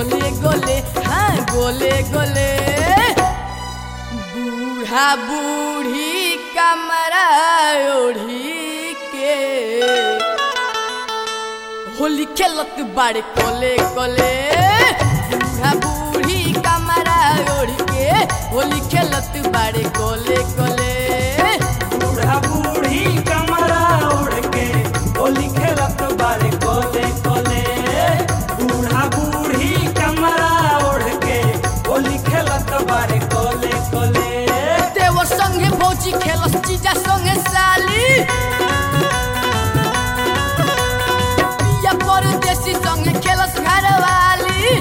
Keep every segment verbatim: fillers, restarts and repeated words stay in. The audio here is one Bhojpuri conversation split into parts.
गोले गोले हाँ गोले गोले बूढ़ा बूढ़ी कमरा ओढ़ी के होली खेलत बाड़े कोले कोले बूढ़ा बूढ़ी कमरा ओढ़ के होली खेलत बाड़े कोले कोले बूढ़ा बूढ़ी कमरा ओढ़ के होली खेलत बाड़े कोले कोले बूढ़ा बूढ़ी कमरा ओढ़ के होली खेलत बाड़े कोले कोले देवर संगे भौजी खेलस जीजा संगे साली पिया परदेसी संगे खेलस घरवाली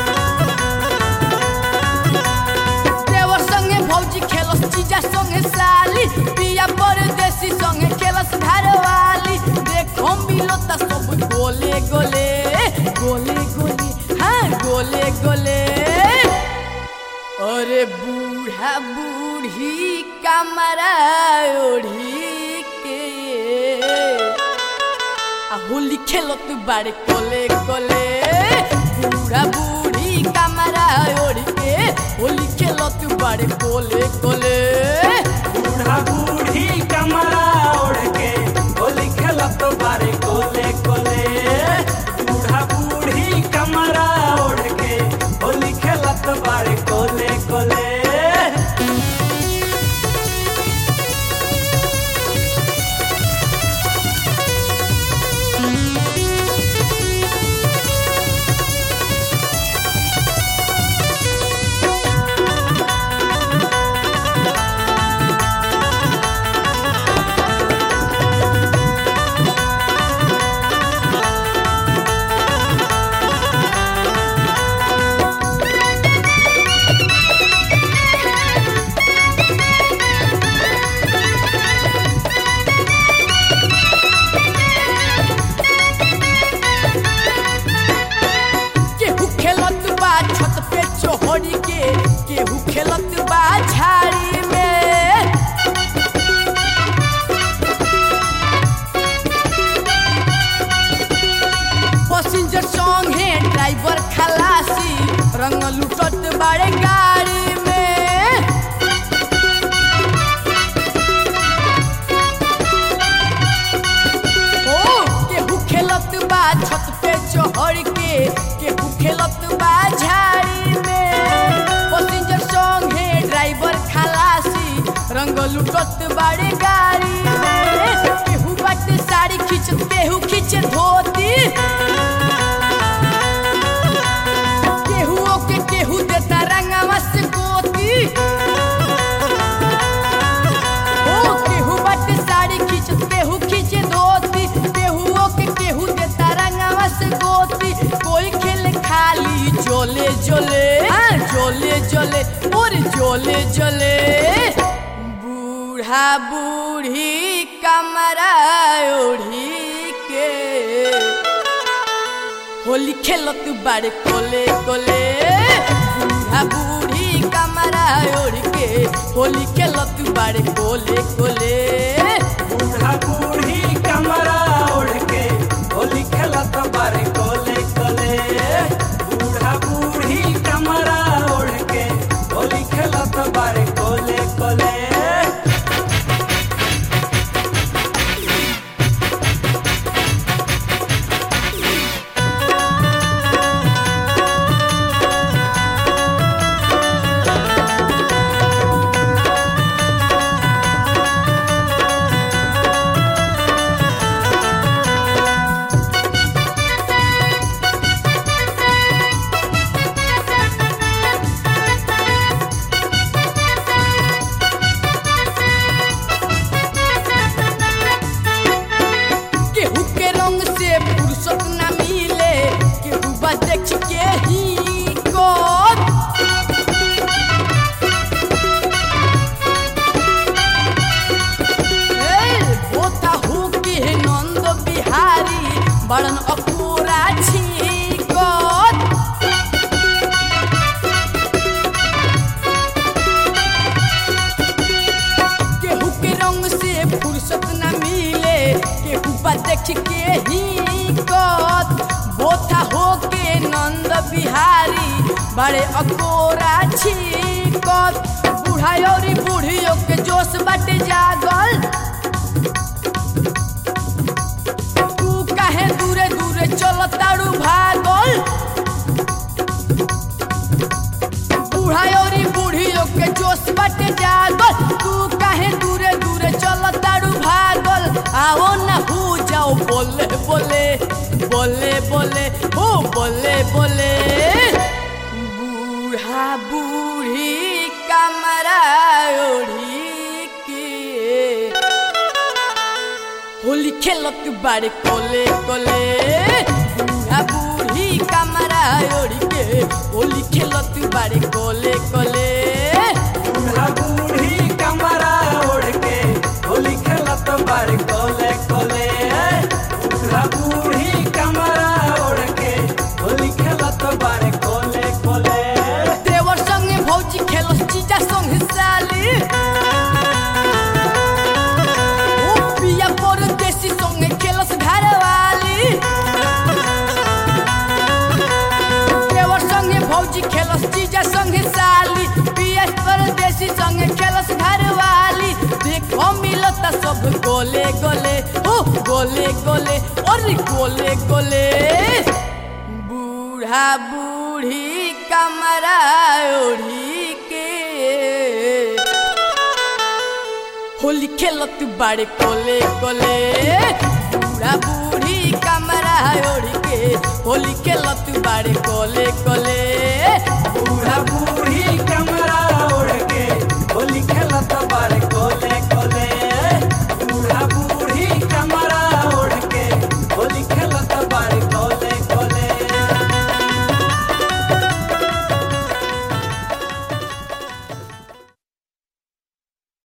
देवर संगे भौजी खेलस जीजा संगे साली पिया परदेसी संगे खेलस घरवाली देखो मिलो त सब गोले गोले गोले गोले हाँ गोले गोले अरे बूढ़ा बूढ़ी कमरा ओढ़ी के आ होली खेलत बाड़े कोले कोले बूढ़ा बूढ़ी कमरा ओढ़ के होली खेलत बाड़े कोले कोले बूढ़ा बूढ़ी कमरा ओढ़ के होली खेलत बाड़े कोले कोले बूढ़ा बूढ़ी कमरा ओढ़ के होली खेलत बाड़े कोले कोले केहू खेलत बा छत पे चोहरी के केहू खेलत बा झाड़ी में पैसेंजर संगे ड्राइवर खलासी रंग लुटत बाड़े गाड़ी में ओ केहू खेलत बा छत पे चढ़ के केहू खेलत बा झाड़ी में पैसेंजर संगे ड्राइवर खलासी रंग लुटत बाड़े गाड़ी में केहू बाटे साड़ी खींचत केहू खींचे धोती केहू ओके केहू देता रंगवा से गोती ओ केहू बाटे साड़ी खींचत केहू खींचे धोती केहू ओके केहू देता रंगवा से गोती कोई खेले खाली जोले जोले हाँ जोले जोले और जोले जोले बूढ़ा बूढ़ी कमरा ओढ़ी के होली खेलत बाड़े कोले कोले बूढ़ा बूढ़ी कमरा ओढ़ के होली खेलत बाड़े कोले कोले बूढ़ा बूढ़ी कमरा ओढ़ के होली खेलत बाड़े कोले कोले बूढ़ा बूढ़ी कमरा ओढ़ के होली खेलत बाड़े कोले कोले बड़े अकोरा छिकत बूढ़ा और बूढ़ियों के जोश बाटे जागल तू काहे दूरे दूरे चल तारू भागल बूढ़ा और बूढ़ियों के जोश बाटे जागल तू काहे दूरे दूरे चल तारू भागल आओ ना हो जाओ बोले बोले बोले बोले हो बोले बोले बूढ़ा बूढ़ी कमरा ओढ़ी के होली खेलत बारे कोले कोले बूढ़ा बूढ़ी कमरा ओढ़ी के होली खेलत बारे कोले कोले बूढ़ा बूढ़ी कमरा ओढ़ के होली खेलत बारे कोले कोले बूढ़ा बूढ़ी कमरा ओढ़ के होली खेलत बारे कोले कोले देवर संगे भौजी खेलस जीजा संगे साली ओ पिया परदेसी संगे खेलस घरवाली देवर संगे भौजी खेलस जीजा संगे साली पिया परदेसी संगे खेलस घरवाली देखो मिलता सब गोले गोले ओ गोले गोले और गोले गोले बूढ़ा बूढ़ी कमरा ओढ़ी के होली खेलत बाड़े कोले कोले बूढ़ा बूढ़ी कमरा ओढ़ी के होली खेलत बाड़े कोले कोले।